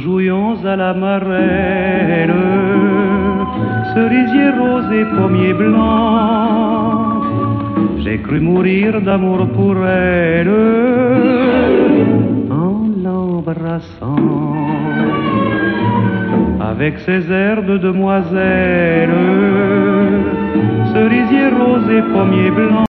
jouions à la marelle, cerisier rose et pommier blanc. J'ai cru mourir d'amour pour elle en l'embrassant. Avec ses airs de demoiselle, cerisier rose et pommier blanc.